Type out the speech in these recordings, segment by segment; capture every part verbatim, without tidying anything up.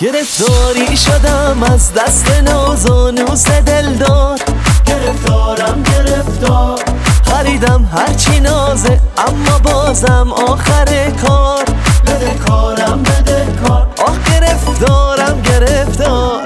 گرفتاری شدم از دست ناز و نوس دلدار، گرفتارم گرفتار. خریدم هرچی نازه اما بازم آخر کار، بده کارم بده کار. آه گرفتارم گرفتار.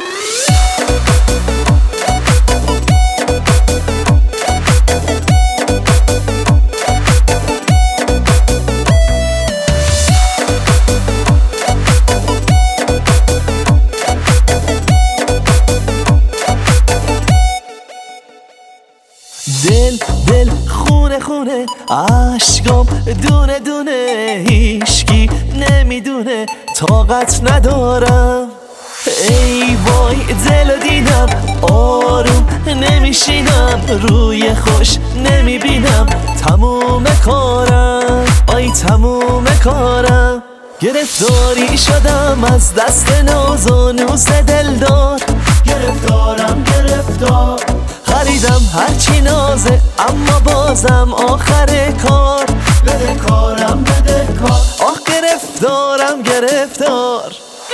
دل دل خونه خونه عشقام دونه دونه، هیشکی نمیدونه طاقت ندارم. ای وای دل دیدم آروم نمیشینم، روی خوش نمیبینم تموم کارم، آی تموم کارم. گرفتاری شدم از دست ناز و نوس دلدار، گرفتارم گرفتار. خریدم هرچی نازه اما بازم آخر کار، بده کارم بده کار. آه گرفتارم گرفتار.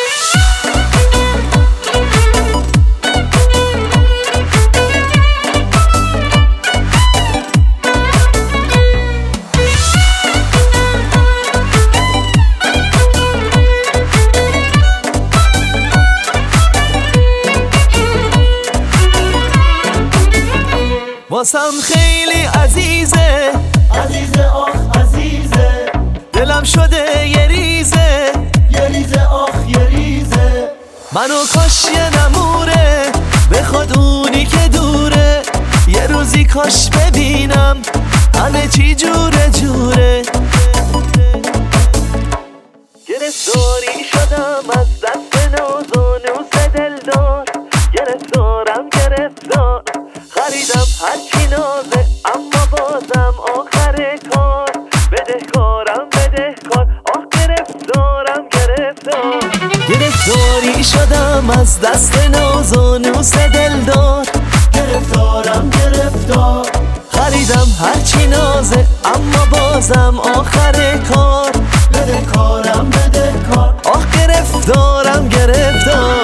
واسم خیلی عزیزه عزیزه آخ عزیزه، دلم شده یه ریزه، یه ریزه آخ یه ریزه. منو کاش یه نموره بخواد اونی که دوره، یه روزی کاش ببینم همه چی جوره جوره. گرفتاری شدم از دست ناز و نوس دلدار، گرفتارم گرفتار. خریدم هرچی نازه اما بازم آخر کار، بده کارم بده کار. آه گرفتارم گرفتار. گرفتاری شدم از دست ناز و نوس دلدار، گرفتارم گرفتار. خریدم هرچی نازه اما بازم آخر کار، بده کارم بده کار. آه گرفتارم گرفتار.